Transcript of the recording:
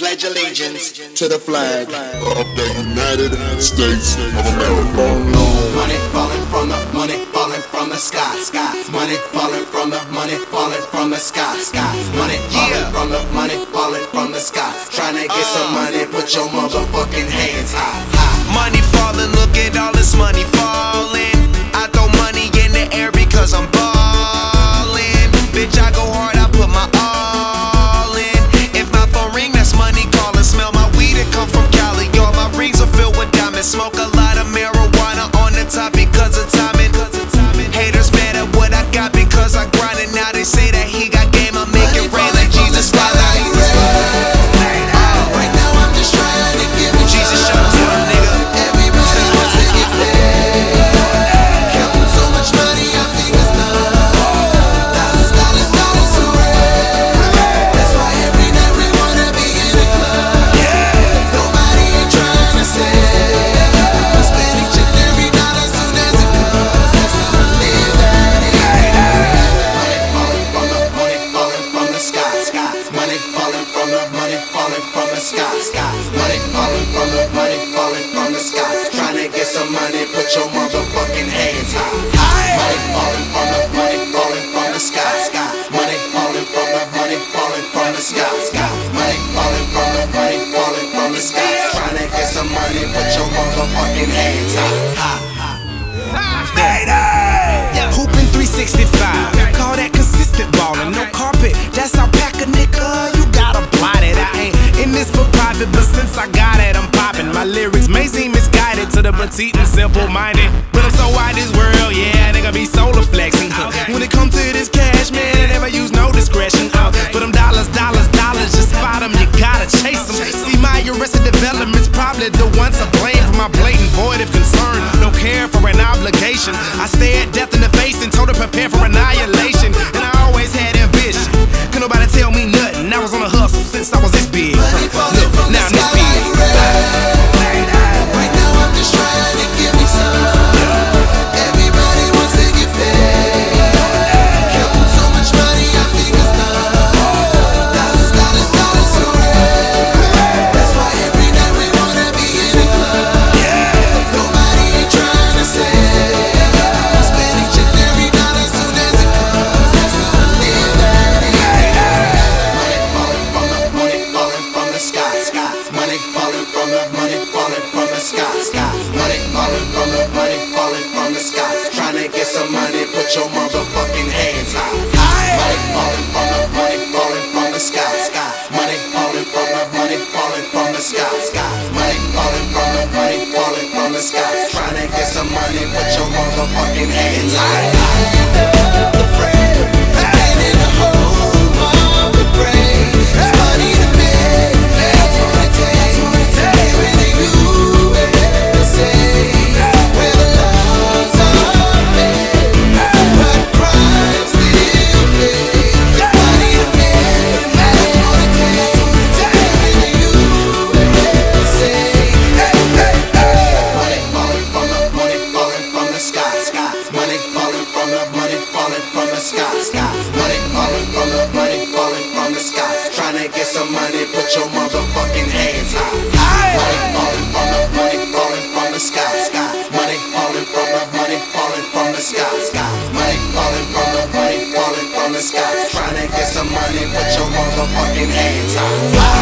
pledge allegiance to the flag of the United States of America. Money falling from the sky. Money falling from the sky. Money falling from the sky. Trying to get some money, put your motherfucking hands high. Money falling, look at all this money falling. I throw money in the air because I'm ballin'. Bitch, I go hard, I put my all in. If my phone ring, that's money calling. Smell my weed, it come from Cali. All my rings are filled with diamonds. Smoke a lot of marijuana on the top because of timing. Haters mad at what I got because I grind it. Now they say that he got game, I make it rain like Jesus Father. Right now I'm just trying to give it Jesus show us what a nigga. Everybody wants to get paid. Counting so much money, I think it's dollars to raise. That's why every night we wanna be in the club. Nobody ain't trying to save. We spend each and every dollar soon as it comes. That's how we live that Money falling from the sky. Money falling from the sky. Money falling from the sky. Trying to get some money, put your motherfucking hands high. Money falling from the sky. Money falling from the sky. Money falling from the sky. Trying to get some money, put your motherfucking hands high. Hooping 365, call that consistent ballin'. No carpet, that's our pack a nigga. You gotta plot it. I ain't in this for private, but since I got it, I'm poppin'. My lyrics may seem misguided to the petite and simple-minded, but I'm so wide this world, yeah, nigga be solar flexing. When it comes to this cash, man, I never use no discretion. For them dollars, just spot them, you gotta chase them. See, my arrested development's probably the ones to blame for my blatant void of concern. No care for an obligation. I stare at death in the face and told her prepare for annihilation. And I always had ambition. Could nobody tell me nothing. I was on a hustle since I was this big. Look, now I'm this big. Right now I'm just trying to give me some. Everybody wants to get paid. Counting so much money, I think it's dollars to raise. That's why every night we wanna be in the club. Nobody ain't trying to save. We spend each and every dollar soon as it comes. That's how we live that Money falling from the sky. Money falling from the sky. Money falling from the sky. Trying to get some money, put your motherfucking hands high. Money falling from the sky. Money falling from the sky. Money falling from the sky. Trying to get some money, put your motherfucking hands high. The friend, and in the home of the brave. It's money to make, that's what it takes. Giving to you and say where the loves are made, but crimes still pay. It's money to make, that's what it takes. Giving to you and say Money falling from the sky. Money falling from the sky. Money falling from the sky. Trying to get some money, put your motherfucking hands high. Money falling from the sky. Money falling from the sky. Money falling from the sky. Trying to get some money, put your motherfucking hands high.